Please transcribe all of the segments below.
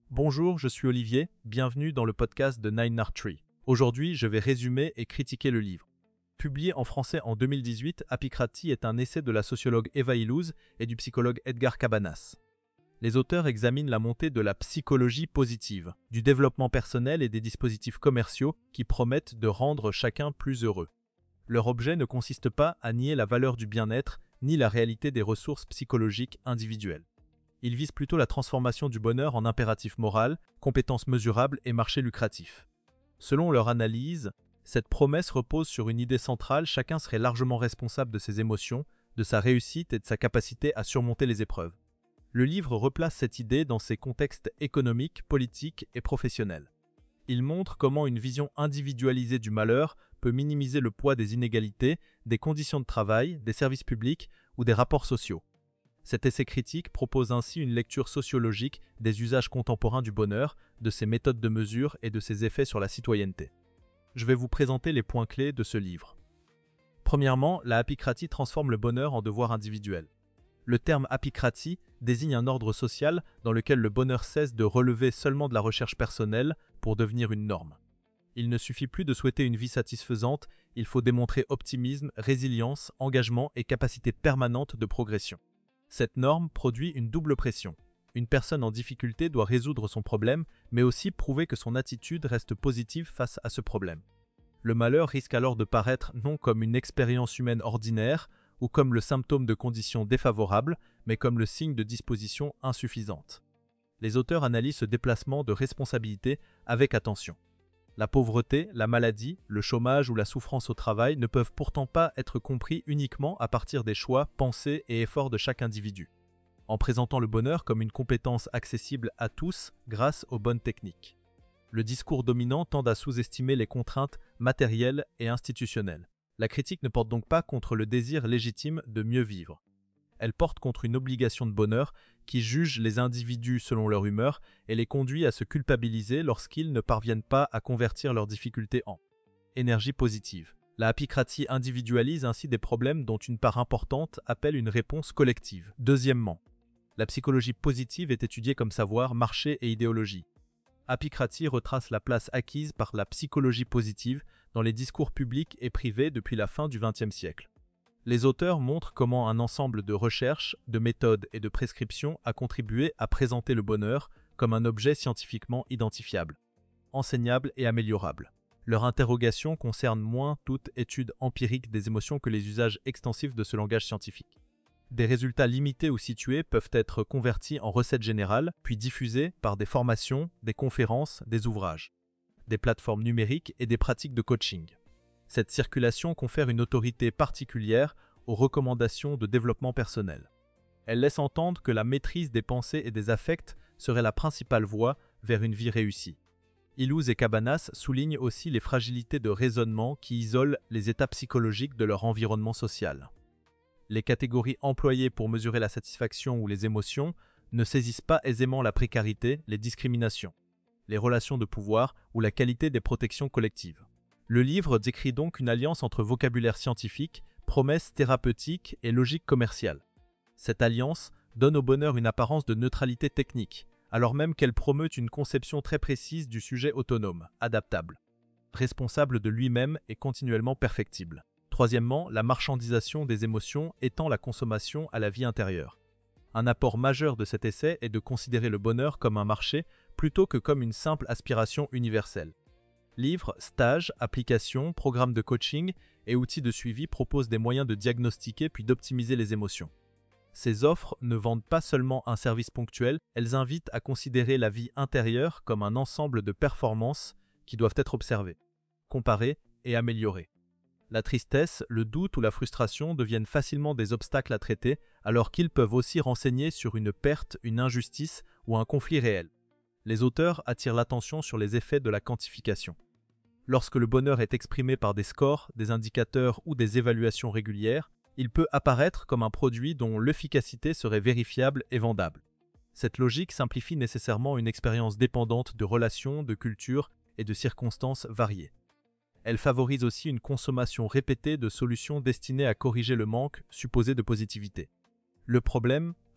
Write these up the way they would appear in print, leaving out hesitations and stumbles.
Bonjour, je suis Olivier, bienvenue dans le podcast de Nine Art Tree. Aujourd'hui, je vais résumer et critiquer le livre. Publié en français en 2018, Apicratie est un essai de la sociologue Eva Illouz et du psychologue Edgar Cabanas. Les auteurs examinent la montée de la psychologie positive, du développement personnel et des dispositifs commerciaux qui promettent de rendre chacun plus heureux. Leur objet ne consiste pas à nier la valeur du bien-être ni la réalité des ressources psychologiques individuelles. Ils visent plutôt la transformation du bonheur en impératif moral, compétence mesurable et marché lucratif. Selon leur analyse, cette promesse repose sur une idée centrale: chacun serait largement responsable de ses émotions, de sa réussite et de sa capacité à surmonter les épreuves. Le livre replace cette idée dans ses contextes économiques, politiques et professionnels. Il montre comment une vision individualisée du malheur peut minimiser le poids des inégalités, des conditions de travail, des services publics ou des rapports sociaux. Cet essai critique propose ainsi une lecture sociologique des usages contemporains du bonheur, de ses méthodes de mesure et de ses effets sur la citoyenneté. Je vais vous présenter les points clés de ce livre. Premièrement, la apicratie transforme le bonheur en devoir individuel. Le terme apicratie désigne un ordre social dans lequel le bonheur cesse de relever seulement de la recherche personnelle pour devenir une norme. Il ne suffit plus de souhaiter une vie satisfaisante, il faut démontrer optimisme, résilience, engagement et capacité permanente de progression. Cette norme produit une double pression. Une personne en difficulté doit résoudre son problème, mais aussi prouver que son attitude reste positive face à ce problème. Le malheur risque alors de paraître non comme une expérience humaine ordinaire ou comme le symptôme de conditions défavorables, mais comme le signe de dispositions insuffisantes. Les auteurs analysent ce déplacement de responsabilité avec attention. La pauvreté, la maladie, le chômage ou la souffrance au travail ne peuvent pourtant pas être compris uniquement à partir des choix, pensées et efforts de chaque individu, en présentant le bonheur comme une compétence accessible à tous grâce aux bonnes techniques. Le discours dominant tend à sous-estimer les contraintes matérielles et institutionnelles. La critique ne porte donc pas contre le désir légitime de mieux vivre. Elle porte contre une obligation de bonheur qui juge les individus selon leur humeur et les conduit à se culpabiliser lorsqu'ils ne parviennent pas à convertir leurs difficultés en énergie positive. La apicratie individualise ainsi des problèmes dont une part importante appelle une réponse collective. Deuxièmement, la psychologie positive est étudiée comme savoir, marché et idéologie. Apicratie retrace la place acquise par la psychologie positive dans les discours publics et privés depuis la fin du XXe siècle. Les auteurs montrent comment un ensemble de recherches, de méthodes et de prescriptions a contribué à présenter le bonheur comme un objet scientifiquement identifiable, enseignable et améliorable. Leur interrogation concerne moins toute étude empirique des émotions que les usages extensifs de ce langage scientifique. Des résultats limités ou situés peuvent être convertis en recettes générales, puis diffusés par des formations, des conférences, des ouvrages, des plateformes numériques et des pratiques de coaching. Cette circulation confère une autorité particulière aux recommandations de développement personnel. Elle laisse entendre que la maîtrise des pensées et des affects serait la principale voie vers une vie réussie. Illouz et Cabanas soulignent aussi les fragilités de raisonnement qui isolent les états psychologiques de leur environnement social. Les catégories employées pour mesurer la satisfaction ou les émotions ne saisissent pas aisément la précarité, les discriminations, les relations de pouvoir ou la qualité des protections collectives. Le livre décrit donc une alliance entre vocabulaire scientifique, promesses thérapeutiques et logique commerciale. Cette alliance donne au bonheur une apparence de neutralité technique, alors même qu'elle promeut une conception très précise du sujet autonome, adaptable, responsable de lui-même et continuellement perfectible. Troisièmement, la marchandisation des émotions étend la consommation à la vie intérieure. Un apport majeur de cet essai est de considérer le bonheur comme un marché plutôt que comme une simple aspiration universelle. Livres, stages, applications, programmes de coaching et outils de suivi proposent des moyens de diagnostiquer puis d'optimiser les émotions. Ces offres ne vendent pas seulement un service ponctuel, elles invitent à considérer la vie intérieure comme un ensemble de performances qui doivent être observées, comparées et améliorées. La tristesse, le doute ou la frustration deviennent facilement des obstacles à traiter, alors qu'ils peuvent aussi renseigner sur une perte, une injustice ou un conflit réel. Les auteurs attirent l'attention sur les effets de la quantification. Lorsque le bonheur est exprimé par des scores, des indicateurs ou des évaluations régulières, il peut apparaître comme un produit dont l'efficacité serait vérifiable et vendable. Cette logique simplifie nécessairement une expérience dépendante de relations, de cultures et de circonstances variées. Elle favorise aussi une consommation répétée de solutions destinées à corriger le manque supposé de positivité. Le problème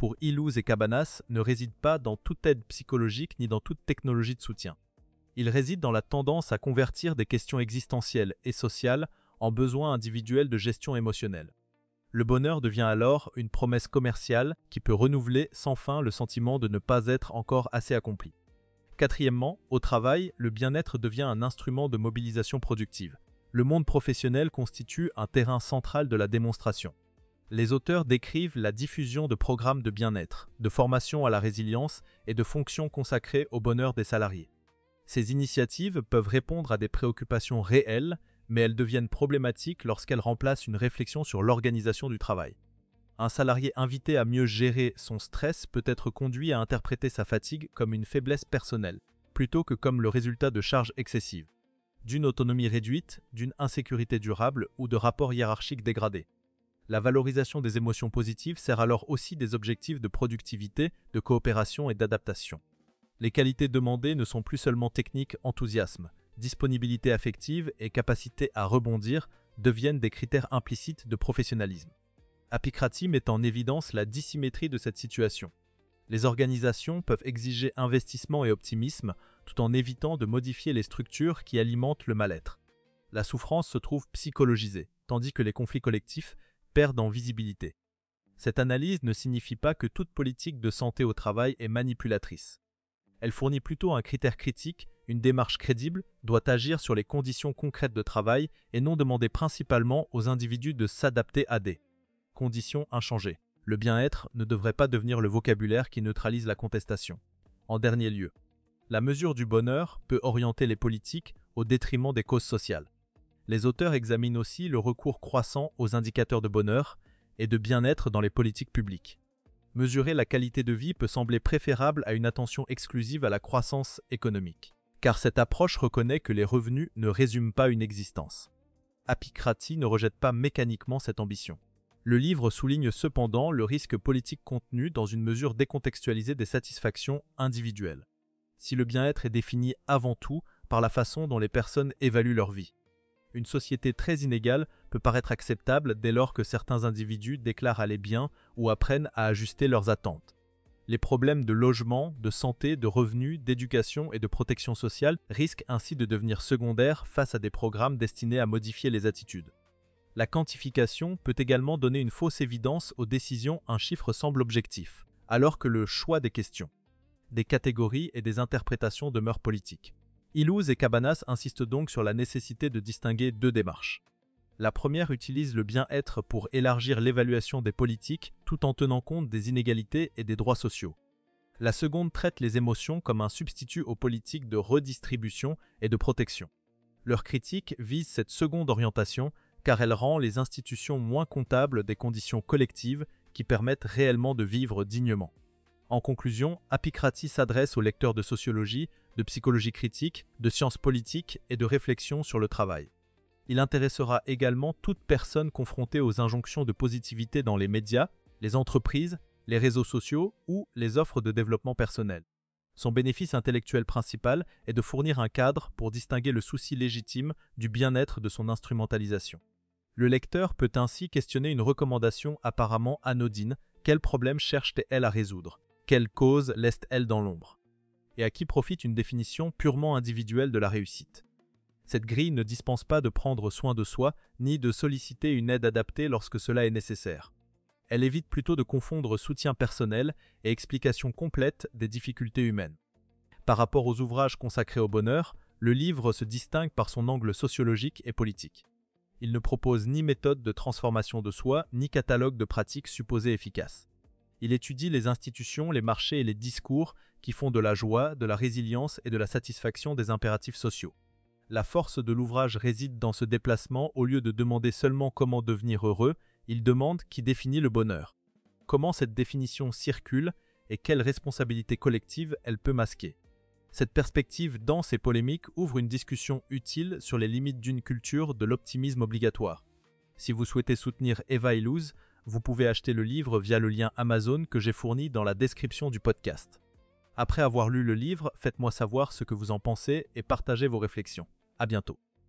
pour Illouz et Cabanas ne réside pas dans toute aide psychologique ni dans toute technologie de soutien. Il réside dans la tendance à convertir des questions existentielles et sociales en besoins individuels de gestion émotionnelle. Le bonheur devient alors une promesse commerciale qui peut renouveler sans fin le sentiment de ne pas être encore assez accompli. Quatrièmement, au travail, le bien-être devient un instrument de mobilisation productive. Le monde professionnel constitue un terrain central de la démonstration. Les auteurs décrivent la diffusion de programmes de bien-être, de formation à la résilience et de fonctions consacrées au bonheur des salariés. Ces initiatives peuvent répondre à des préoccupations réelles, mais elles deviennent problématiques lorsqu'elles remplacent une réflexion sur l'organisation du travail. Un salarié invité à mieux gérer son stress peut être conduit à interpréter sa fatigue comme une faiblesse personnelle, plutôt que comme le résultat de charges excessives, d'une autonomie réduite, d'une insécurité durable ou de rapports hiérarchiques dégradés. La valorisation des émotions positives sert alors aussi des objectifs de productivité, de coopération et d'adaptation. Les qualités demandées ne sont plus seulement techniques, enthousiasme, disponibilité affective et capacité à rebondir deviennent des critères implicites de professionnalisme. Apicratie met en évidence la dissymétrie de cette situation. Les organisations peuvent exiger investissement et optimisme tout en évitant de modifier les structures qui alimentent le mal-être. La souffrance se trouve psychologisée, tandis que les conflits collectifs perdent en visibilité. Cette analyse ne signifie pas que toute politique de santé au travail est manipulatrice. Elle fournit plutôt un critère critique, une démarche crédible doit agir sur les conditions concrètes de travail et non demander principalement aux individus de s'adapter à des conditions inchangées. Le bien-être ne devrait pas devenir le vocabulaire qui neutralise la contestation. En dernier lieu, la mesure du bonheur peut orienter les politiques au détriment des causes sociales. Les auteurs examinent aussi le recours croissant aux indicateurs de bonheur et de bien-être dans les politiques publiques. Mesurer la qualité de vie peut sembler préférable à une attention exclusive à la croissance économique, car cette approche reconnaît que les revenus ne résument pas une existence. Apicratie ne rejette pas mécaniquement cette ambition. Le livre souligne cependant le risque politique contenu dans une mesure décontextualisée des satisfactions individuelles. Si le bien-être est défini avant tout par la façon dont les personnes évaluent leur vie. Une société très inégale peut paraître acceptable dès lors que certains individus déclarent aller bien ou apprennent à ajuster leurs attentes. Les problèmes de logement, de santé, de revenus, d'éducation et de protection sociale risquent ainsi de devenir secondaires face à des programmes destinés à modifier les attitudes. La quantification peut également donner une fausse évidence aux décisions, un chiffre semble objectif, alors que le choix des questions, des catégories et des interprétations demeure politique. Illouz et Cabanas insistent donc sur la nécessité de distinguer deux démarches. La première utilise le bien-être pour élargir l'évaluation des politiques tout en tenant compte des inégalités et des droits sociaux. La seconde traite les émotions comme un substitut aux politiques de redistribution et de protection. Leur critique vise cette seconde orientation car elle rend les institutions moins comptables des conditions collectives qui permettent réellement de vivre dignement. En conclusion, Apicratie s'adresse aux lecteurs de sociologie, de psychologie critique, de sciences politiques et de réflexion sur le travail. Il intéressera également toute personne confrontée aux injonctions de positivité dans les médias, les entreprises, les réseaux sociaux ou les offres de développement personnel. Son bénéfice intellectuel principal est de fournir un cadre pour distinguer le souci légitime du bien-être de son instrumentalisation. Le lecteur peut ainsi questionner une recommandation apparemment anodine. Quel problème cherche-t-elle à résoudre? Quelle cause laisse-t-elle dans l'ombre? Et à qui profite une définition purement individuelle de la réussite? Cette grille ne dispense pas de prendre soin de soi, ni de solliciter une aide adaptée lorsque cela est nécessaire. Elle évite plutôt de confondre soutien personnel et explication complète des difficultés humaines. Par rapport aux ouvrages consacrés au bonheur, le livre se distingue par son angle sociologique et politique. Il ne propose ni méthode de transformation de soi, ni catalogue de pratiques supposées efficaces. Il étudie les institutions, les marchés et les discours qui font de la joie, de la résilience et de la satisfaction des impératifs sociaux. La force de l'ouvrage réside dans ce déplacement. Au lieu de demander seulement comment devenir heureux, il demande qui définit le bonheur. Comment cette définition circule et quelle responsabilité collective elle peut masquer. Cette perspective dense et polémique ouvre une discussion utile sur les limites d'une culture de l'optimisme obligatoire. Si vous souhaitez soutenir Eva Illouz, vous pouvez acheter le livre via le lien Amazon que j'ai fourni dans la description du podcast. Après avoir lu le livre, faites-moi savoir ce que vous en pensez et partagez vos réflexions. À bientôt.